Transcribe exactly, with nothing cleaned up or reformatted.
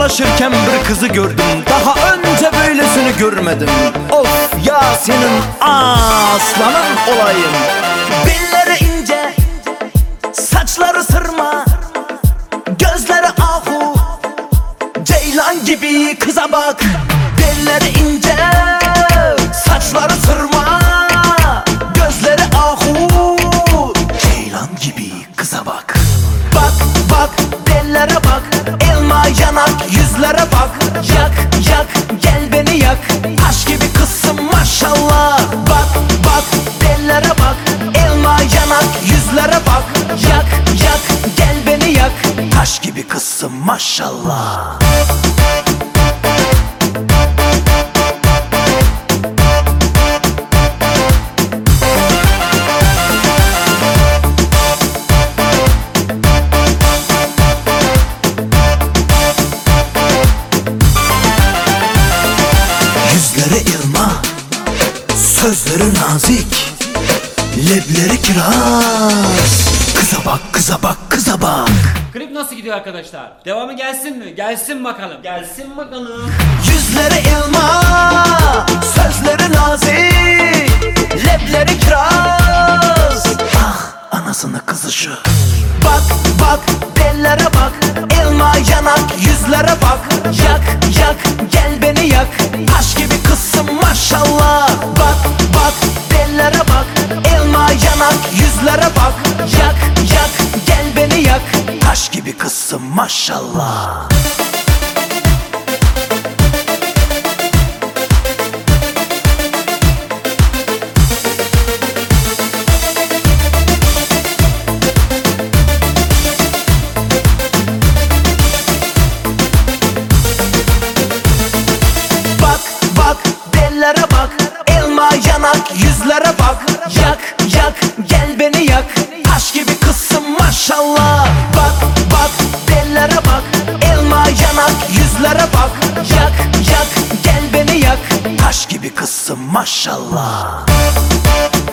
dolaşırken bir kızı gördüm. Daha önce böylesini görmedim. Of ya senin aslanın olayım. Belleri ince, saçları sırma, gözleri ahu, ceylan gibi kıza bak. Belleri ince, saçları sırma, gözleri ahu, ceylan gibi kıza bak. Bak bak bellere bak, elma yanak yüzlere bak. Yak yak gel beni yak, taş gibi kızsın maşallah. Bak bak bellere bak, elma yanak yüzlere bak. Yak yak gel beni yak, taş gibi kızsın maşallah. Yüzleri ilma, sözleri nazik, lebleri kiraz. Kıza bak, kıza bak, kıza bak. Klip nasıl gidiyor arkadaşlar? Devamı gelsin mi? Gelsin bakalım. Gelsin bakalım. Yüzleri ilma, sözleri nazik, lebleri kiraz. Ah anasını kızışı. Bak bak bellere bak, elma yanak yüzlere bak. Yak yak gel beni yak, taş gibi kızsın maşallah. Bak bak bellere bak, elma yanak yüzlere bak. Yak yak gel beni yak, taş gibi kızsın maşallah. Bellere bak, elma yanak yüzlere bak. Yak yak gel beni yak, taş gibi kızsın maşallah. Bak bak bellere bak, elma yanak yüzlere bak. Yak yak gel beni yak, taş gibi kızsın maşallah.